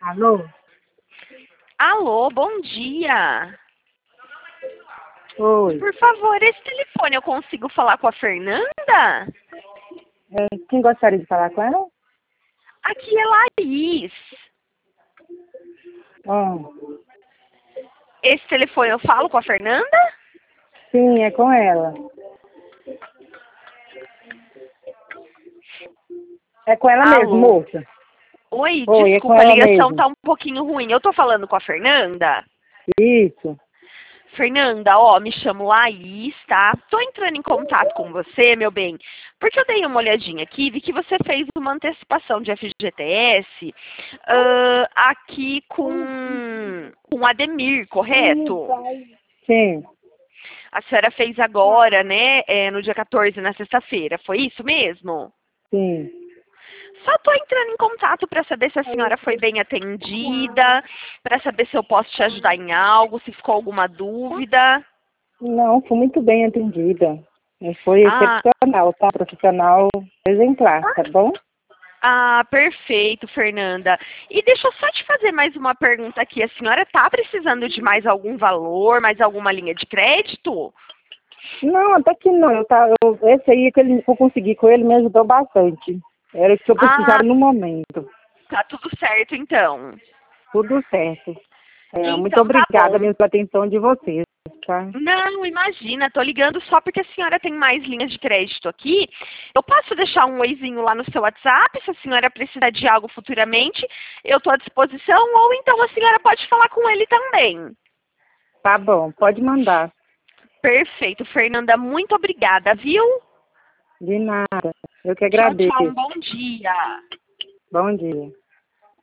Alô? Alô, bom dia. Oi. Por favor, esse telefone eu consigo falar com a Fernanda? Quem gostaria de falar com ela? Aqui é Laís. Esse telefone eu falo com a Fernanda? Sim, é com ela. É com ela mesmo, Alô? moça. Oi, Oi, é com desculpa, a ela ligação mesmo. tá um pouquinho ruim. Eu tô falando com a Fernanda? Isso. Fernanda, ó, me chamo Laís, tá? Tô entrando em contato com você, meu bem, porque eu dei uma olhadinha aqui e vi que você fez uma antecipação de FGTS aqui com o Ademir, correto? Sim, A senhora fez agora, né, no dia 14, na sexta-feira, foi isso mesmo? sim. Só tô entrando em contato para saber se a senhora foi bem atendida, para saber se eu posso te ajudar em algo, se ficou alguma dúvida. Não, fui muito bem atendida. Foi Ah, excepcional, tá? Profissional exemplar, tá bom? perfeito, Fernanda. E deixa eu só te fazer mais uma pergunta aqui. A senhora está precisando de mais algum valor, mais alguma linha de crédito? Não, até que não. Esse aí que eu consegui com ele me ajudou bastante. Era o que eu Ah, precisava no momento. tá tudo certo então. Tudo certo. Muito Então tá obrigada bom. mesmo pela atenção de vocês, tá? Não, imagina, tô ligando só porque a senhora tem mais linhas de crédito aqui. Eu posso deixar um oizinho lá no seu WhatsApp, se a senhora precisar de algo futuramente, eu tô à disposição, ou então a senhora pode falar com ele também. Tá bom, pode mandar. Perfeito, Fernanda, muito obrigada, viu? De nada. Eu que Tchau, tchau, um agradeço. bom dia. Bom dia.